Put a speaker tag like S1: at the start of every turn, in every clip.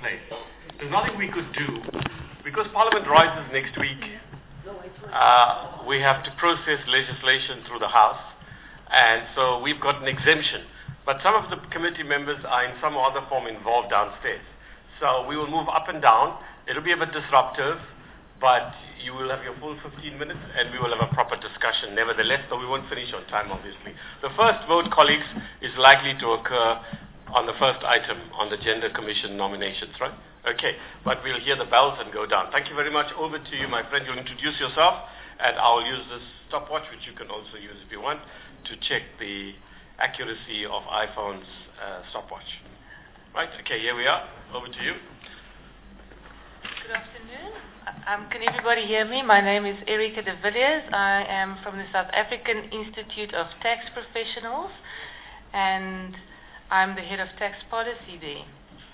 S1: place. There's nothing we could do. Because Parliament rises next week, we have to process legislation through the House, and so we've got an exemption. But some of the committee members are in some other form involved downstairs. So we will move up and down. It'll be a bit disruptive, but you will have your full 15 minutes, and we will have a proper discussion nevertheless, so we won't finish on time, obviously. The first vote, colleagues, is likely to occur on the first item on the Gender Commission nominations, right? Okay, but we'll hear the bells and go down. Thank you very much. Over to you, my friend. You'll introduce yourself, and I'll use this stopwatch, which you can also use if you want, to check the accuracy of iPhone's stopwatch. Right, okay, here we are. Over to you.
S2: Good afternoon. Can everybody hear me? My name is Erica de Villiers. I am from the South African Institute of Tax Professionals, and I'm the head of tax policy there.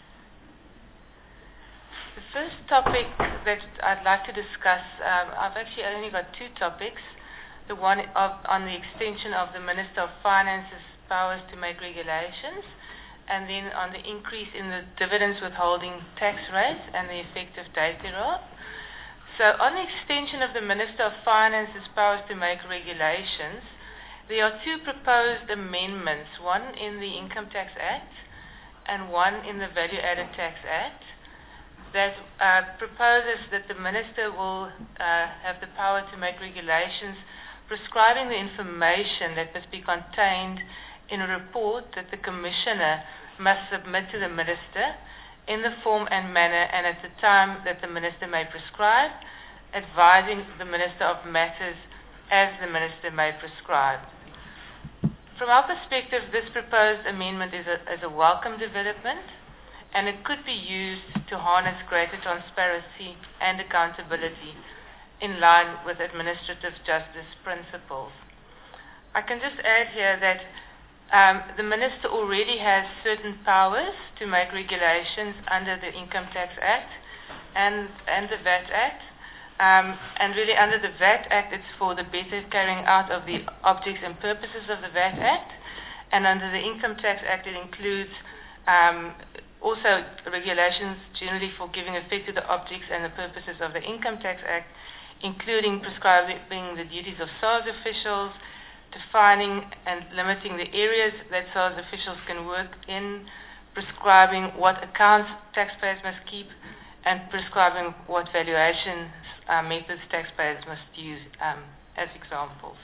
S2: The first topic that I'd like to discuss, I've actually only got two topics. The one on the extension of the Minister of Finance's powers to make regulations, and then on the increase in the dividends withholding tax rates and the effective date thereof. So on the extension of the Minister of Finance's powers to make regulations, there are two proposed amendments, one in the Income Tax Act and one in the Value Added Tax Act, that proposes that the Minister will have the power to make regulations prescribing the information that must be contained in a report that the Commissioner must submit to the Minister in the form and manner and at the time that the Minister may prescribe, advising the Minister of matters as the Minister may prescribe. From our perspective, this proposed amendment is a welcome development, and it could be used to harness greater transparency and accountability in line with administrative justice principles. I can just add here that the Minister already has certain powers to make regulations under the Income Tax Act and the VAT Act. And really under the VAT Act, it's for the better carrying out of the objects and purposes of the VAT Act. And under the Income Tax Act, it includes also regulations generally for giving effect to the objects and the purposes of the Income Tax Act, including prescribing the duties of SARS officials, defining and limiting the areas that SARS officials can work in, prescribing what accounts taxpayers must keep, and prescribing what valuation methods taxpayers must use as examples.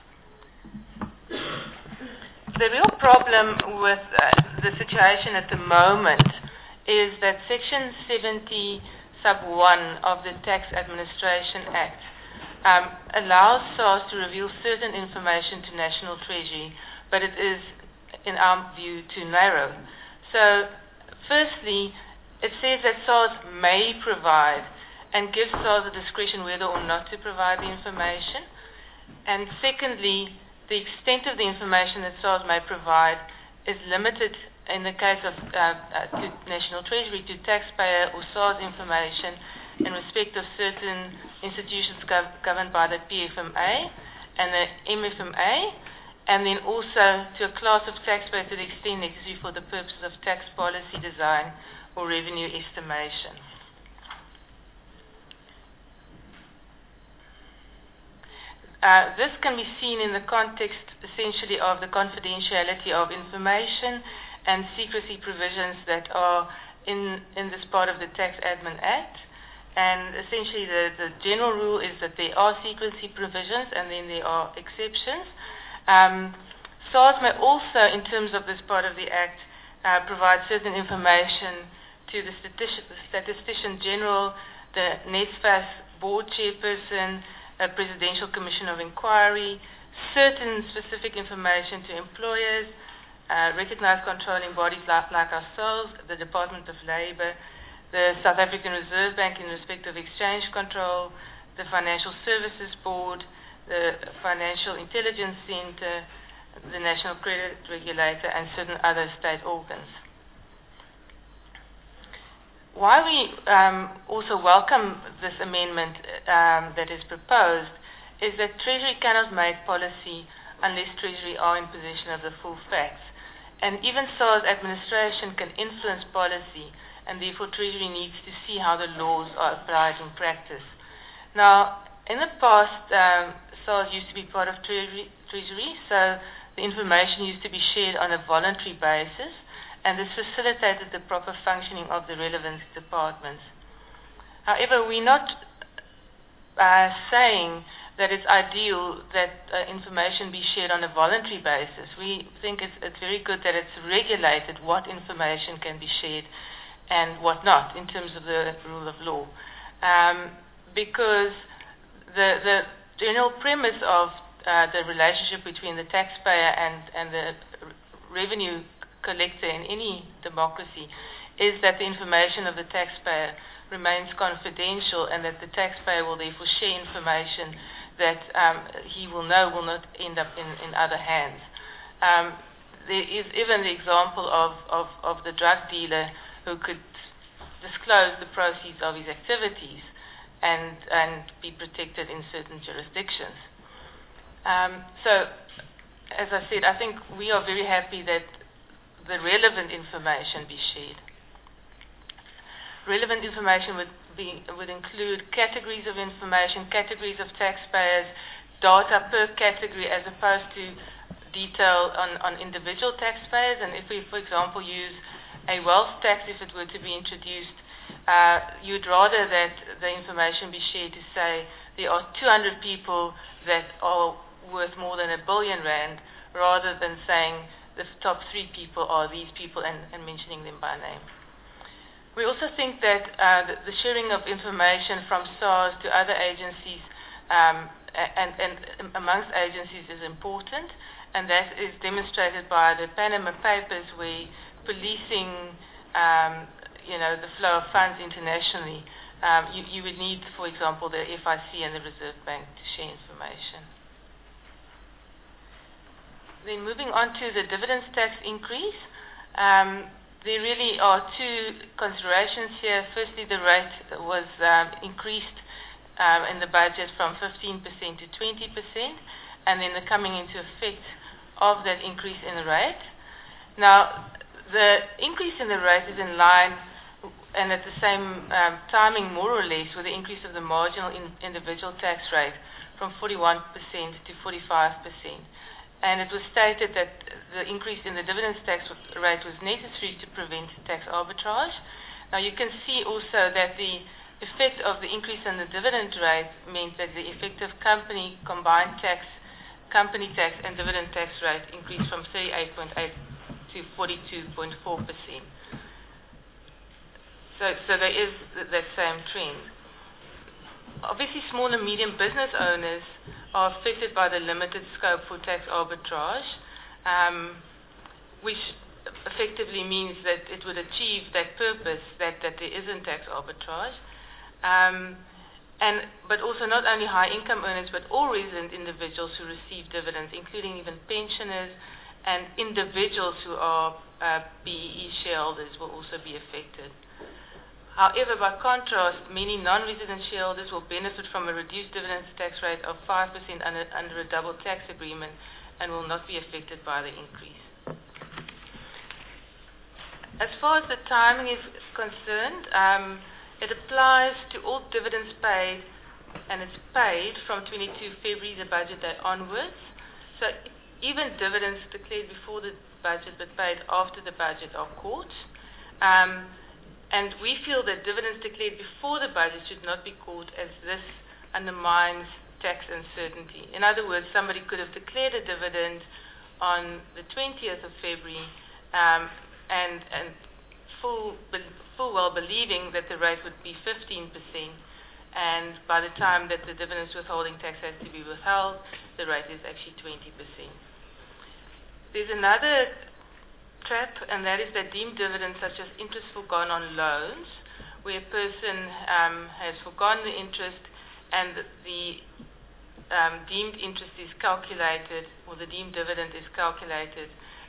S2: The real problem with the situation at the moment is that Section 70 sub 1 of the Tax Administration Act allows SARS to reveal certain information to National Treasury, but it is, in our view, too narrow. So, firstly, it says that SARS may provide and gives SARS a discretion whether or not to provide the information. And secondly, the extent of the information that SARS may provide is limited in the case of to National Treasury to taxpayer or SARS information in respect of certain institutions governed by the PFMA and the MFMA, and then also to a class of taxpayers to the extent necessary for the purposes of tax policy design or revenue estimation. This can be seen in the context, essentially, of the confidentiality of information and secrecy provisions that are in this part of the Tax Admin Act. And essentially, the general rule is that there are secrecy provisions and then there are exceptions. SARS may also, in terms of this part of the Act, provide certain information to the Statistician General, the NSFAS Board Chairperson, a Presidential Commission of Inquiry, certain specific information to employers, recognized controlling bodies like ourselves, the Department of Labor, the South African Reserve Bank in respect of exchange control, the Financial Services Board, the Financial Intelligence Center, the National Credit Regulator, and certain other state organs. Why we also welcome this amendment that is proposed is that Treasury cannot make policy unless Treasury are in possession of the full facts. And even SARS administration can influence policy and therefore Treasury needs to see how the laws are applied in practice. Now, in the past, SARS used to be part of Treasury, so the information used to be shared on a voluntary basis, and this facilitated the proper functioning of the relevant departments. However, we're not saying that it's ideal that information be shared on a voluntary basis. We think it's very good that it's regulated what information can be shared and what not in terms of the rule of law. Because the general premise of the relationship between the taxpayer and the revenue collector in any democracy is that the information of the taxpayer remains confidential, and that the taxpayer will therefore share information that he will know will not end up in other hands. There is even the example of the drug dealer who could disclose the proceeds of his activities and be protected in certain jurisdictions. So, as I said, I think we are very happy that the relevant information be shared. Relevant information would include categories of information, categories of taxpayers, data per category as opposed to detail on individual taxpayers. And if we, for example, use a wealth tax, if it were to be introduced, you'd rather that the information be shared to say there are 200 people that are worth more than R1 billion, rather than saying the top 3 people are these people and mentioning them by name. We also think that the sharing of information from SARS to other agencies and amongst agencies is important, and that is demonstrated by the Panama Papers, where policing the flow of funds internationally, you would need, for example, the FIC and the Reserve Bank to share information. Then moving on to the dividends tax increase, there really are two considerations here. Firstly, the rate was increased in the budget from 15% to 20%, and then the coming into effect of that increase in the rate. Now, the increase in the rate is in line and at the same timing, more or less, with the increase of the marginal individual tax rate from 41% to 45%. And it was stated that the increase in the dividends tax rate was necessary to prevent tax arbitrage. Now, you can see also that the effect of the increase in the dividend rate meant that the effective combined tax, company tax and dividend tax rate increased from 38.8 to 42.4%. So there is that same trend. Obviously, small and medium business owners are affected by the limited scope for tax arbitrage, which effectively means that it would achieve that purpose, that there isn't tax arbitrage. But also not only high-income earners, but all resident individuals who receive dividends, including even pensioners and individuals who are BEE shareholders, will also be affected. However, by contrast, many non-resident shareholders will benefit from a reduced dividends tax rate of 5% under a double tax agreement and will not be affected by the increase. As far as the timing is concerned, it applies to all dividends paid, and it's paid from 22 February, the budget day onwards. So even dividends declared before the budget but paid after the budget are caught. And we feel that dividends declared before the budget should not be caught, as this undermines tax uncertainty. In other words, somebody could have declared a dividend on the 20th of February and full well believing that the rate would be 15%, and by the time that the dividends withholding tax has to be withheld, the rate is actually 20%. There's another trap, and that is that deemed dividends such as interest forgone on loans, where a person has forgone the interest and the deemed interest is calculated, or the deemed dividend is calculated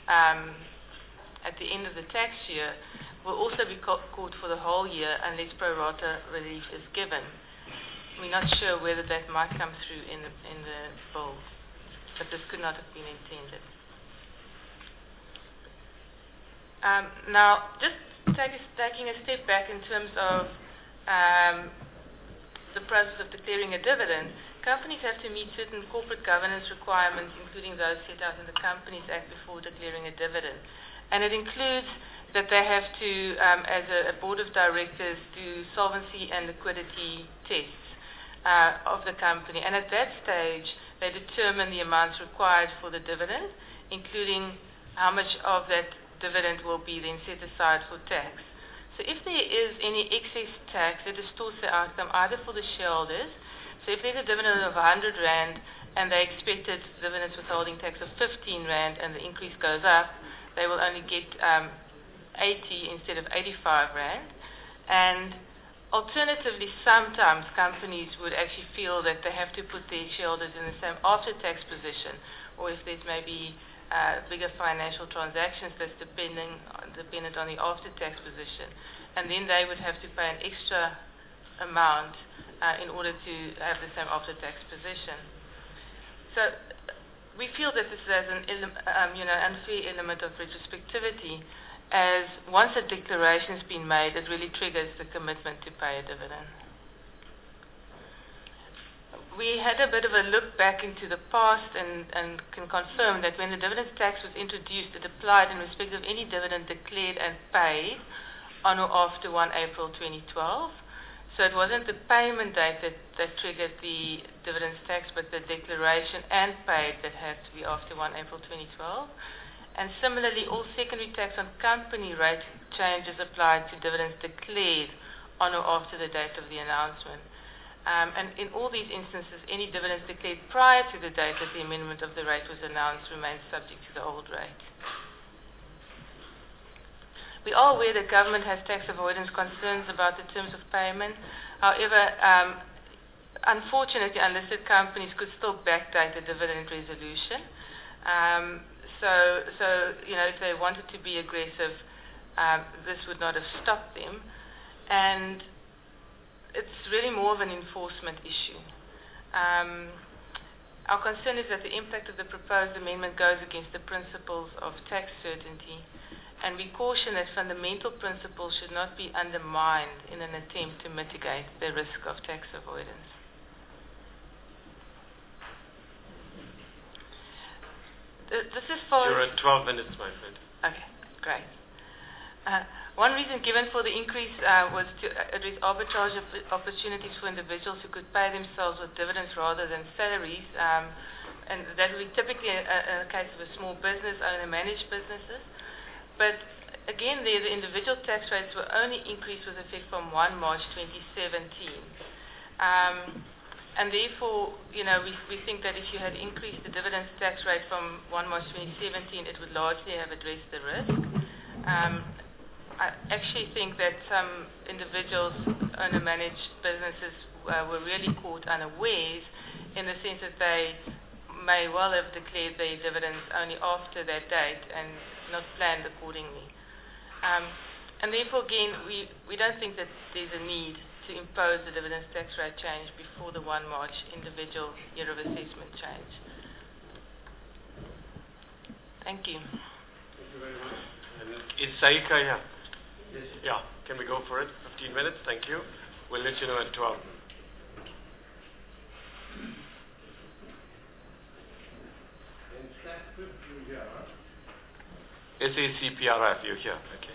S2: at the end of the tax year, will also be caught for the whole year unless pro rata relief is given. We're not sure whether that might come through in the bill, but this could not have been intended. Now, just taking a step back in terms of the process of declaring a dividend, companies have to meet certain corporate governance requirements, including those set out in the Companies Act before declaring a dividend. And it includes that they have to, as a board of directors, do solvency and liquidity tests of the company. And at that stage, they determine the amounts required for the dividend, including how much of that dividend will be then set aside for tax. So if there is any excess tax, it distorts the outcome either for the shareholders. So if there's a dividend of 100 Rand and they expected dividends withholding tax of 15 Rand and the increase goes up, they will only get 80 instead of 85 Rand. And alternatively, sometimes companies would actually feel that they have to put their shareholders in the same after-tax position, or if there's maybe bigger financial transactions that's dependent on the after-tax position. And then they would have to pay an extra amount in order to have the same after-tax position. So we feel that this has an unfair element of retrospectivity, as once a declaration has been made, it really triggers the commitment to pay a dividend. We had a bit of a look back into the past and can confirm that when the dividends tax was introduced, it applied in respect of any dividend declared and paid on or after 1 April 2012. So it wasn't the payment date that triggered the dividends tax, but the declaration and paid that had to be after 1 April 2012. And similarly, all secondary tax on company rate changes applied to dividends declared on or after the date of the announcement. And in all these instances, any dividends declared prior to the date that the amendment of the rate was announced remains subject to the old rate. We are aware that government has tax avoidance concerns about the terms of payment. However, unfortunately, unlisted companies could still backdate the dividend resolution. So if they wanted to be aggressive, this would not have stopped them. And it's really more of an enforcement issue. Our concern is that the impact of the proposed amendment goes against the principles of tax certainty, and we caution that fundamental principles should not be undermined in an attempt to mitigate the risk of tax avoidance. This is for...
S1: You're at 12 minutes, my friend.
S2: Okay, great. One reason given for the increase was to address arbitrage opportunities for individuals who could pay themselves with dividends rather than salaries, and that would be typically a case of a small business, owner-managed businesses. But again, the individual tax rates were only increased with effect from 1 March 2017. And therefore, we think that if you had increased the dividends tax rate from 1 March 2017, it would largely have addressed the risk. I actually think that some individuals, owner-managed businesses, were really caught unawares in the sense that they may well have declared their dividends only after that date and not planned accordingly. And therefore, again, we don't think that there's a need to impose the dividends tax rate change before the 1 March individual year of assessment change. Thank you.
S1: Thank you very much. And is Saika here? Yes. Yeah. Can we go for it? 15 minutes. Thank you. We'll let you know at 12. SACPRF, you're here. Okay.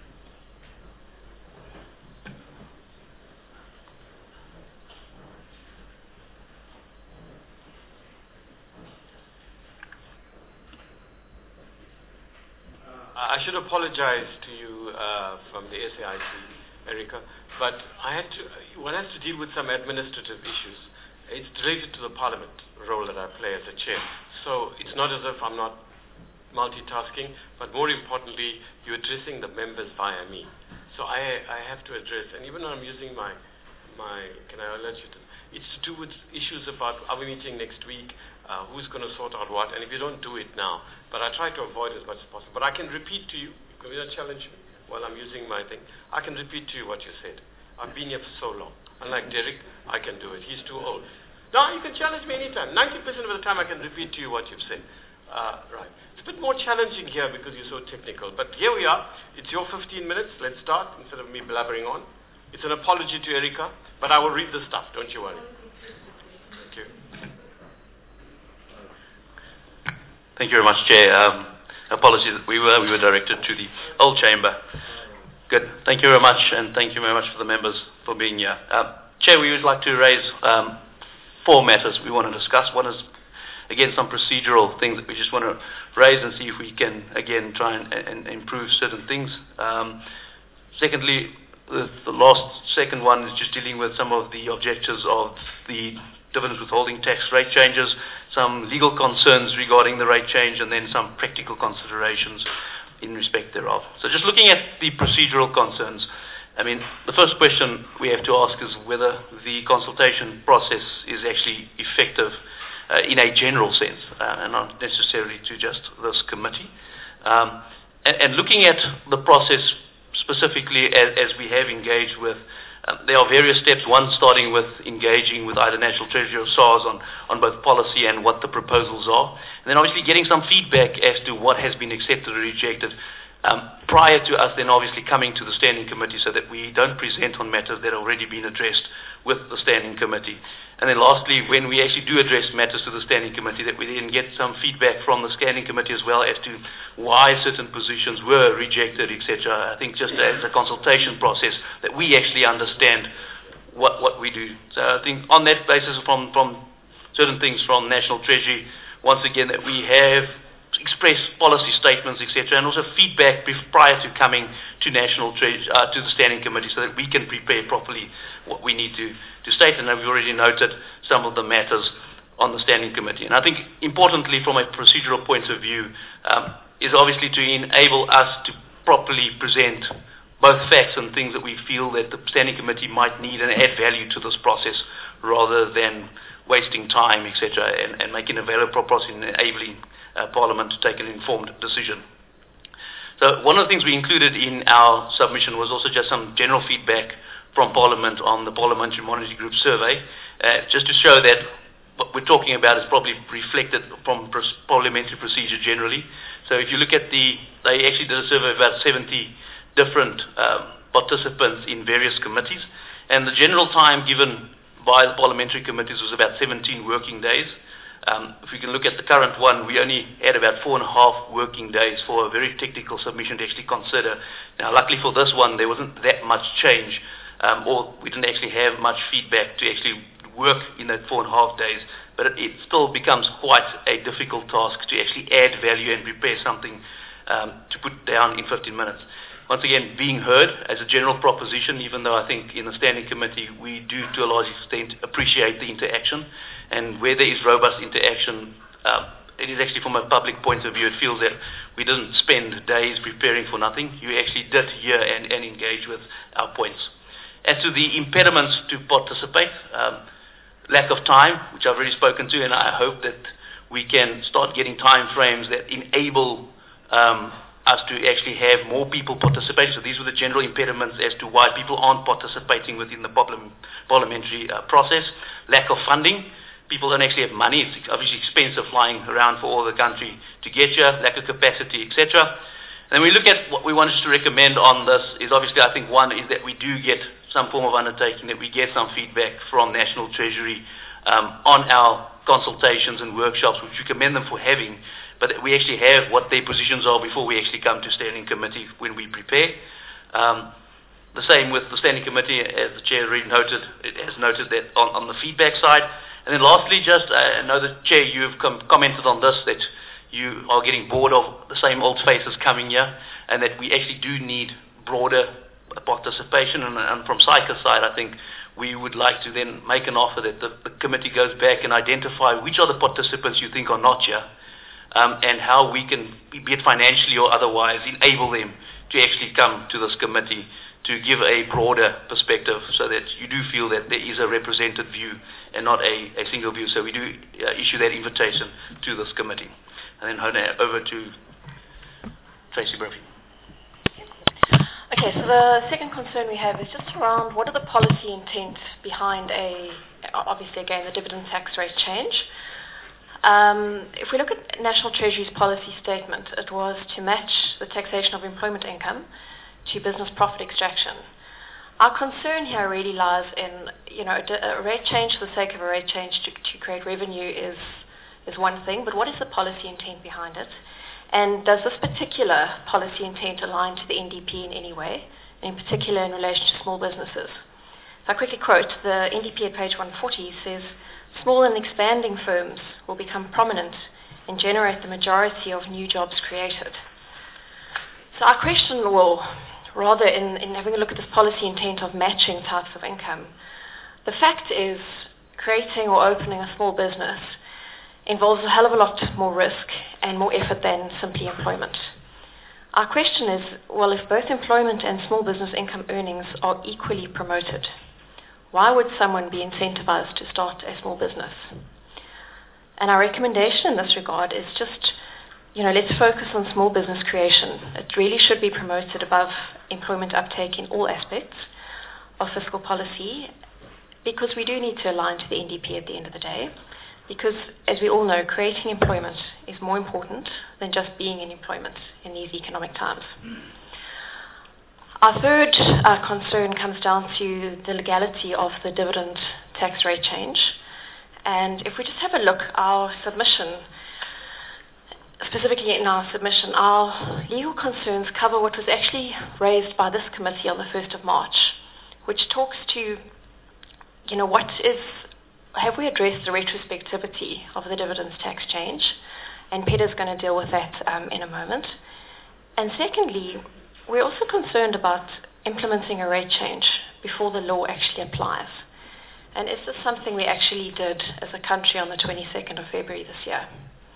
S1: I should apologize to you from the SAIC, Erica, but one has to deal with some administrative issues. It's related to the Parliament role that I play as a chair. So it's not as if I'm not multitasking, but more importantly, you're addressing the members via me. So I have to address, and even when I'm using my can I alert you to, it's to do with issues about, are we meeting next week, who's going to sort out what, and if you don't do it now, but I try to avoid as much as possible. But I can repeat to you, because you don't challenge me while I'm using my thing, I can repeat to you what you said. I've been here for so long. Unlike Derek, I can do it. He's too old. No, you can challenge me anytime. 90% of the time I can repeat to you what you've said. Right. It's a bit more challenging here because you're so technical. But here we are. It's your 15 minutes. Let's start instead of me blabbering on. It's an apology to Erica, but I will read the stuff. Don't you worry. Thank you.
S3: Thank you very much, Chair. Apologies, we were directed to the old chamber. Good. Thank you very much, and thank you very much for the members for being here. Chair, we would like to raise 4 matters we want to discuss. One is, again, some procedural things that we just want to raise and see if we can, again, try and improve certain things. Secondly, the second one is just dealing with some of the objectives of the dividends withholding tax rate changes, some legal concerns regarding the rate change, and then some practical considerations in respect thereof. So just looking at the procedural concerns, I mean, the first question we have to ask is whether the consultation process is actually effective in a general sense, and not necessarily to just this committee. And looking at the process specifically as we have engaged with, there are various steps, one starting with engaging with either National Treasury or SARS on both policy and what the proposals are, and then obviously getting some feedback as to what has been accepted or rejected prior to us then obviously coming to the Standing Committee so that we don't present on matters that have already been addressed with the Standing Committee. And then lastly, when we actually do address matters to the Standing Committee, that we then get some feedback from the Standing Committee as well as to why certain positions were rejected, etc. I think just as a consultation process that we actually understand what we do. So I think on that basis from certain things from National Treasury, once again that we have expressed policy statements, etc., and also feedback prior to coming to National Treasury, to the Standing Committee so that we can prepare properly what we need to state, and we've already noted some of the matters on the Standing Committee. And I think importantly from a procedural point of view is obviously to enable us to properly present both facts and things that we feel that the Standing Committee might need and add value to this process rather than wasting time, etc., and making available process enabling Parliament to take an informed decision. So one of the things we included in our submission was also just some general feedback from Parliament on the Parliamentary Monitoring Group survey, just to show that what we're talking about is probably reflected from parliamentary procedure generally. So if you look at they actually did a survey of about 70 different participants in various committees, and the general time given by the parliamentary committees was about 17 working days. If we can look at the current one, we only had about 4.5 working days for a very technical submission to actually consider. Now, luckily for this one, there wasn't that much change, or we didn't actually have much feedback to actually work in that 4.5 days, but it still becomes quite a difficult task to actually add value and prepare something to put down in 15 minutes. Once again, being heard as a general proposition, even though I think in the Standing Committee we do to a large extent appreciate the interaction, and where there is robust interaction, it is actually from a public point of view, it feels that we didn't spend days preparing for nothing. You actually did hear and engage with our points. As to the impediments to participate, lack of time, which I've already spoken to, and I hope that we can start getting time frames that enable us to actually have more people participate. So these were the general impediments as to why people aren't participating within the parliamentary process. Lack of funding. People don't actually have money. It's obviously expensive flying around for all the country to get here. Lack of capacity, etc. And we look at what we wanted to recommend on this is obviously, I think one is that we do get some form of undertaking, that we get some feedback from National Treasury on our consultations and workshops, which we commend them for having, but that we actually have what their positions are before we actually come to Standing Committee when we prepare. The same with the Standing Committee, as the Chair already noted, it has noted that on the feedback side. And then lastly, just I know that, Chair, you've commented on this, that you are getting bored of the same old faces coming here, and that we actually do need broader participation. And from SAICA's side, I think we would like to then make an offer that the committee goes back and identify which are the participants you think are not here, and how we can, be it financially or otherwise, enable them to actually come to this committee to give a broader perspective so that you do feel that there is a represented view and not a single view. So we do issue that invitation to this committee. And then over to Tracy Brophy.
S4: Okay, so the second concern we have is just around what are the policy intent behind obviously again, the dividend tax rate change. If we look at National Treasury's policy statement, it was to match the taxation of employment income to business profit extraction. Our concern here really lies in, a rate change for the sake of a rate change to create revenue is one thing, but what is the policy intent behind it? And does this particular policy intent align to the NDP in any way, in particular in relation to small businesses? If I quickly quote, the NDP at page 140 says, small and expanding firms will become prominent and generate the majority of new jobs created. So our question will, rather in having a look at this policy intent of matching types of income, the fact is creating or opening a small business involves a hell of a lot more risk and more effort than simply employment. Our question is, well, if both employment and small business income earnings are equally promoted, why would someone be incentivized to start a small business? And our recommendation in this regard is just, let's focus on small business creation. It really should be promoted above employment uptake in all aspects of fiscal policy, because we do need to align to the NDP at the end of the day. Because, as we all know, creating employment is more important than just being in employment in these economic times. Our third concern comes down to the legality of the dividend tax rate change. And if we just have a look, our submission, specifically in our submission, our legal concerns cover what was actually raised by this committee on the 1st of March, which talks to, have we addressed the retrospectivity of the dividends tax change? And Peter's going to deal with that in a moment. And secondly, we're also concerned about implementing a rate change before the law actually applies. And is this something we actually did as a country on the 22nd of February this year?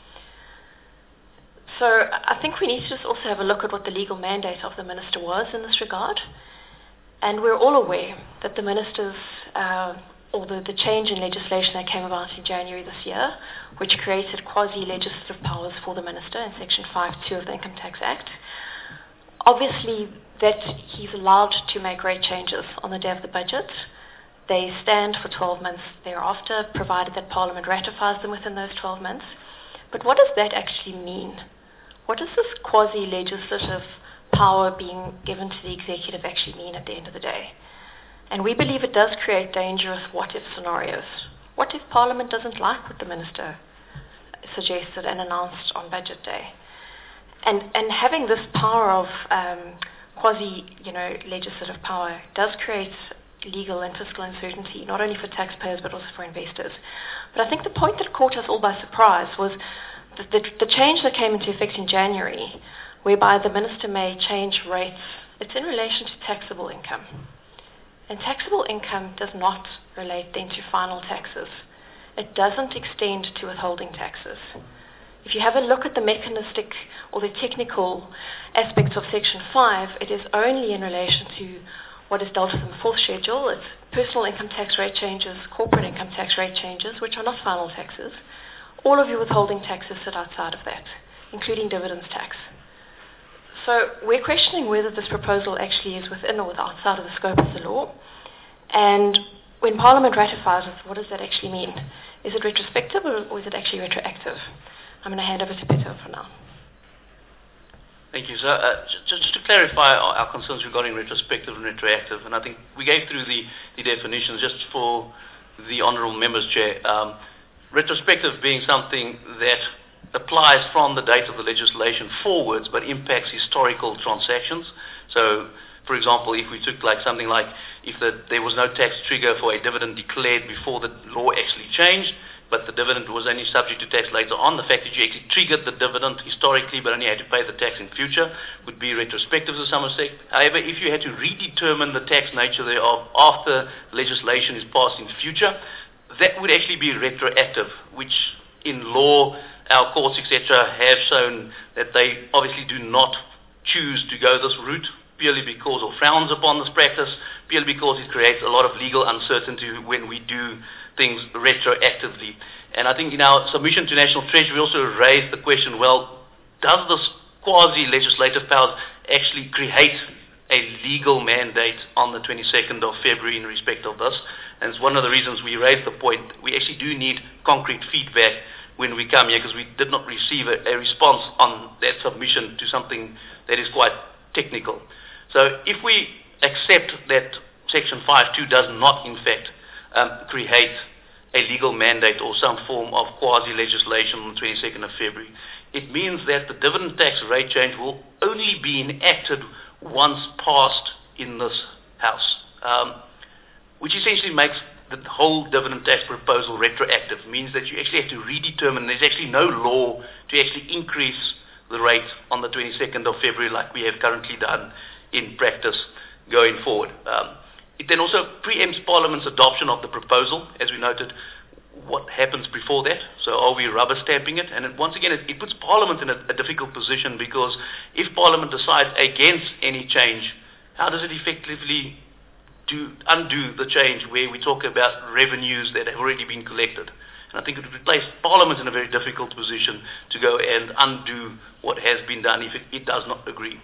S4: So I think we need to just also have a look at what the legal mandate of the minister was in this regard. And we're all aware that the minister's, or the change in legislation that came about in January this year, which created quasi-legislative powers for the minister in Section 5.2 of the Income Tax Act, obviously, that he's allowed to make rate changes on the day of the budget. They stand for 12 months thereafter, provided that Parliament ratifies them within those 12 months. But what does that actually mean? What does this quasi-legislative power being given to the executive actually mean at the end of the day? And we believe it does create dangerous what-if scenarios. What if Parliament doesn't like what the minister suggested and announced on budget day? And having this power of quasi-legislative power does create legal and fiscal uncertainty, not only for taxpayers but also for investors. But I think the point that caught us all by surprise was the change that came into effect in January, whereby the minister may change rates. It's in relation to taxable income. And taxable income does not relate then to final taxes. It doesn't extend to withholding taxes. If you have a look at the mechanistic or the technical aspects of Section 5, it is only in relation to what is dealt with in the fourth schedule. It's personal income tax rate changes, corporate income tax rate changes, which are not final taxes. All of your withholding taxes sit outside of that, including dividends tax. So we're questioning whether this proposal actually is within or outside of the scope of the law. And when Parliament ratifies it, what does that actually mean? Is it retrospective or is it actually retroactive? I'm going to hand over to Peter for now.
S3: Thank you. So just to clarify our concerns regarding retrospective and retroactive, and I think we gave through the definitions just for the Honourable Members, Chair. Retrospective being something that applies from the date of the legislation forwards but impacts historical transactions. So, for example, if we took something like if there was no tax trigger for a dividend declared before the law actually changed, but the dividend was only subject to tax later on, the fact that you actually triggered the dividend historically but only had to pay the tax in future would be retrospective to some extent. However, if you had to redetermine the tax nature thereof after legislation is passed in future, that would actually be retroactive, which in law, our courts, etc., have shown that they obviously do not choose to go this route purely because or frowns upon this practice, purely because it creates a lot of legal uncertainty when we do things retroactively. And I think in our submission to National Treasury we also raised the question, well, does this quasi-legislative powers actually create a legal mandate on the 22nd of February in respect of this? And it's one of the reasons we raised the point. We actually do need concrete feedback when we come here, because we did not receive a response on that submission to something that is quite technical. So if we accept that Section 5.2 does not, in fact, create a legal mandate or some form of quasi-legislation on the 22nd of February, it means that the dividend tax rate change will only be enacted once passed in this House, which essentially makes the whole dividend tax proposal retroactive. It means that you actually have to redetermine. There's actually no law to actually increase the rate on the 22nd of February like we have currently done in practice going forward. It then also preempts Parliament's adoption of the proposal, as we noted. What happens before that? So are we rubber stamping it? And once again, it puts Parliament in a difficult position, because if Parliament decides against any change, how does it effectively undo the change where we talk about revenues that have already been collected? And I think it would place Parliament in a very difficult position to go and undo what has been done if it does not agree.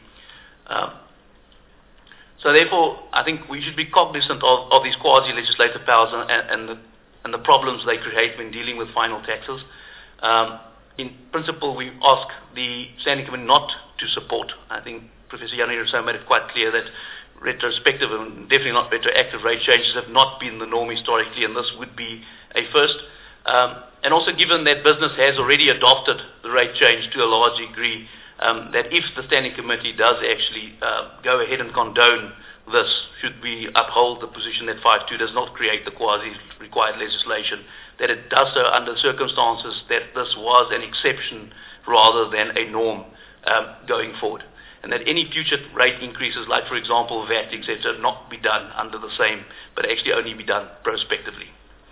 S3: So therefore, I think we should be cognizant of these quasi-legislative powers and the problems they create when dealing with final taxes. In principle, we ask the Standing Committee not to support. I think Professor Jannie Rousseau made it quite clear that retrospective and definitely not retroactive rate changes have not been the norm historically, and this would be a first. And also, given that business has already adopted the rate change to a large degree, that if the Standing Committee does actually go ahead and condone this, should we uphold the position that 5.2 does not create the quasi-required legislation, that it does so under circumstances that this was an exception rather than a norm going forward, and that any future rate increases, like for example VAT, etc., not be done under the same, but actually only be done prospectively.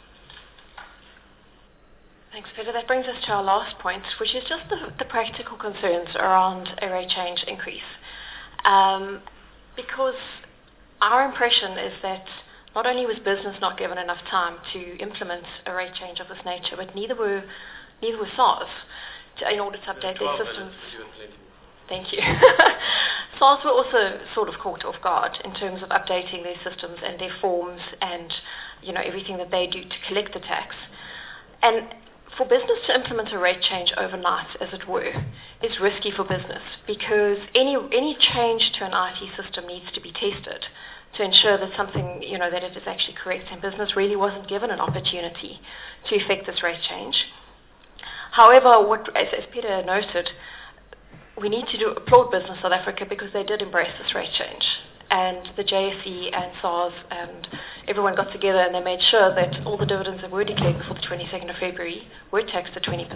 S4: Thanks, Peter. That brings us to our last point, which is just the practical concerns around a rate change increase. Because our impression is that not only was business not given enough time to implement a rate change of this nature, but neither were SARS in order to update their systems. Thank you. SARS were also sort of caught off guard in terms of updating their systems and their forms and, everything that they do to collect the tax. And for business to implement a rate change overnight, as it were, is risky for business, because any change to an IT system needs to be tested to ensure that something, that it is actually correct, and business really wasn't given an opportunity to effect this rate change. However, as Peter noted, we need to applaud Business South Africa, because they did embrace this rate change. And the JSE and SARS and everyone got together and they made sure that all the dividends that were declared before the 22nd of February were taxed at 20%.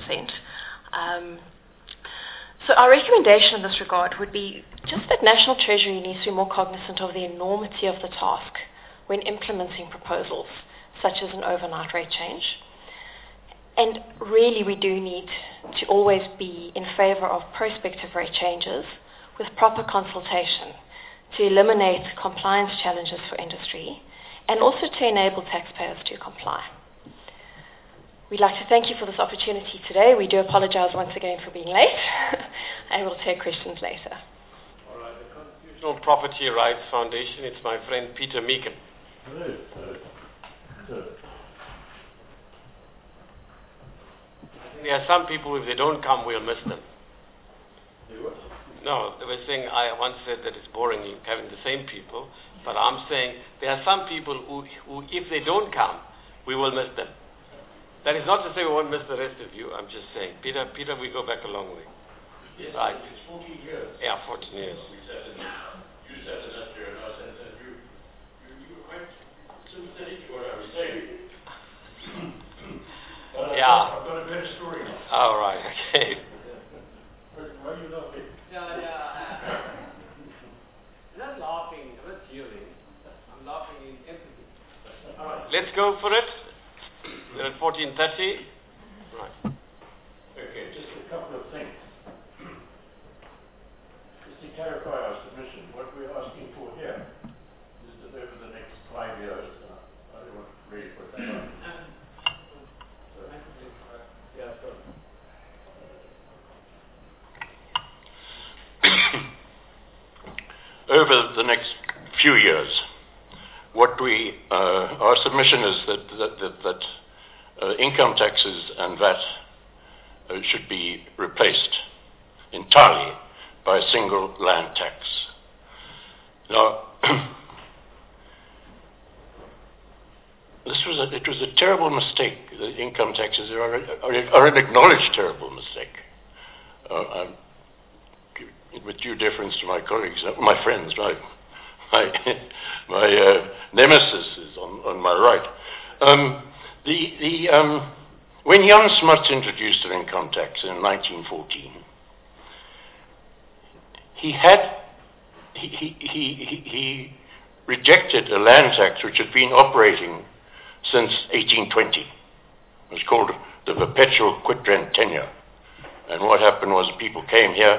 S4: So our recommendation in this regard would be just that National Treasury needs to be more cognizant of the enormity of the task when implementing proposals such as an overnight rate change. And really we do need to always be in favour of prospective rate changes with proper consultation to eliminate compliance challenges for industry and also to enable taxpayers to comply. We'd like to thank you for this opportunity today. We do apologise once again for being late, and we'll take questions later.
S1: All right, the Constitutional Property Rights Foundation, it's my friend Peter Meekin.
S5: Hello.
S1: There are some people, if they don't come, we'll miss them. No, they were saying, I once said that it's boring having the same people, but I'm saying there are some people who, if they don't come, we will miss them. That is not to say we won't miss the rest of you. I'm just saying. Peter, we go back a long way.
S5: Yes,
S1: right.
S5: It's 14 years.
S1: Yeah, 14 years.
S5: You sat in that chair, and I said that you were quite sympathetic to what I was saying. But
S1: Yeah.
S5: I've got a better story now.
S1: All right, okay.
S5: Why are you laughing?
S6: I'm not laughing, I'm not feeling. I'm laughing in empathy.
S5: All right.
S1: Let's go for it. We're at 14:30. Right.
S5: Okay, just a couple of things. Just to clarify our submission, what we're asking for here is that over the next 5 years, I don't want to really put that on. Yeah, go.
S7: Over the next few years, what our submission is that income taxes and VAT should be replaced entirely by a single land tax. Now, it was a terrible mistake. The income taxes are an acknowledged terrible mistake. With due deference to my colleagues, my friends, my nemesis is on my right. When Jan Smuts introduced an income tax in 1914, he rejected a land tax which had been operating since 1820. It was called the perpetual quit rent tenure. And what happened was people came here,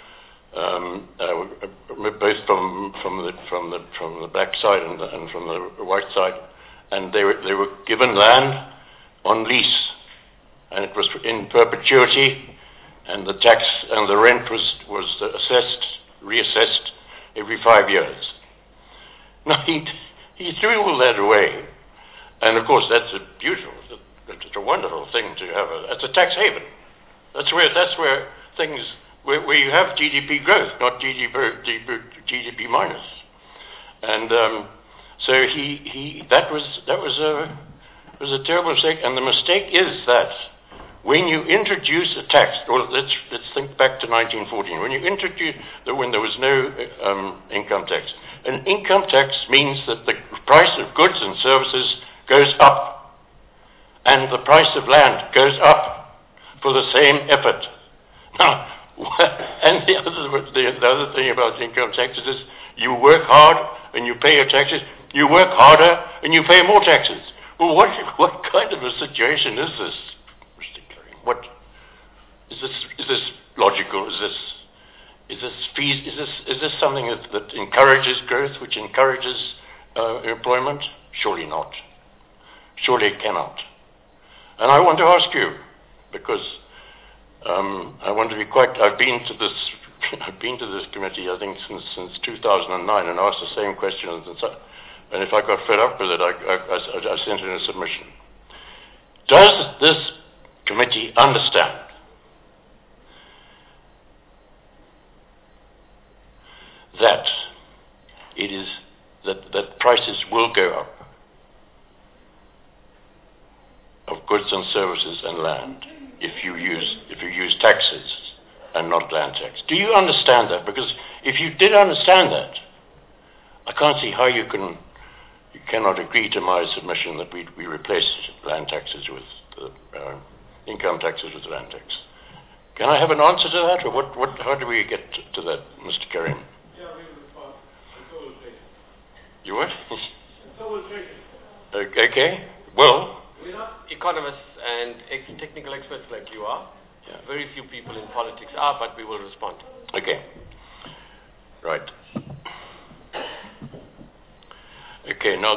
S7: both from the black side and from the white side, and they were given land on lease, and it was in perpetuity, and the tax and the rent was reassessed every 5 years. Now he threw all that away, and of course that's it's a wonderful thing to have. It's a tax haven. That's where things where you have GDP growth, not GDP minus. And so that was a terrible mistake. And the mistake is that when you introduce a tax, well, let's think back to 1914. When you introduce when there was no income tax, an income tax means that the price of goods and services goes up, and the price of land goes up for the same effort. Now, and the other thing about income taxes is you work hard and you pay your taxes. You work harder and you pay more taxes. Well, what kind of a situation is this, Mr. Curry? What is this? Is this logical? Is this something that encourages growth, which encourages employment? Surely not. Surely it cannot. And I want to ask you, because I want to be quite. I've been to this committee, I think, since 2009, and asked the same question. And if I got fed up with it, I sent in a submission. Does this committee understand that it is that prices will go up of goods and services and land if you use taxes and not land tax? Do you understand that? Because if you did understand that, I can't see how you cannot agree to my submission that we replace land taxes with income taxes with land tax. Can I have an answer to that, or how do we get to that, Mr. Karim?
S6: Yeah, we will respond. And so will Jason.
S7: You what?
S6: And so will Jason.
S7: Okay. Well,
S6: We're not
S1: Economists and technical experts like you are.
S7: Yeah.
S1: Very few people in politics are, but we will respond.
S7: okay. Right. Okay, now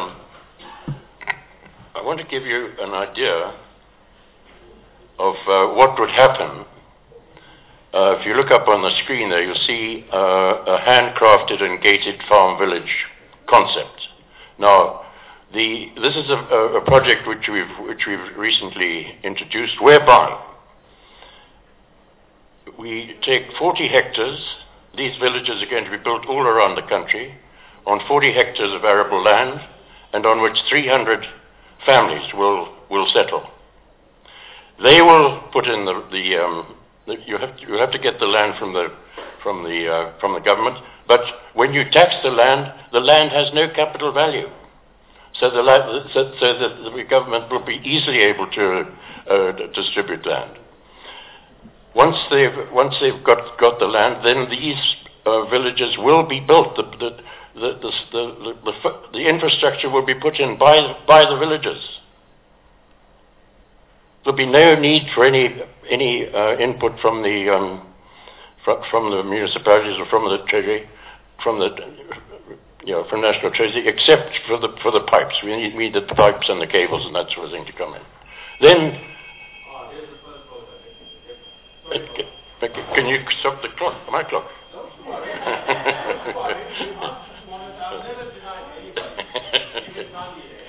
S7: I want to give you an idea of what would happen. If you look up on the screen there, you'll see a handcrafted and gated farm village concept. Now, this is a project which we've recently introduced, whereby we take 40 hectares. These villages are going to be built all around the country on 40 hectares of arable land, and on which 300 families will settle. They will put in you have to get the land from the government, but when you tax the land has no capital value. So the government will be easily able to distribute land. Once they've got the land, then these villages will be built. The infrastructure will be put in by the villagers. There'll be no need for any input from the municipalities or from the treasury, from National Treasury, except for the pipes. We need the pipes and the cables and that sort of thing to come in. Then,
S6: here's the first vote, I think.
S7: can you stop the clock? My clock.
S6: I've never denied anybody. Even Gandhi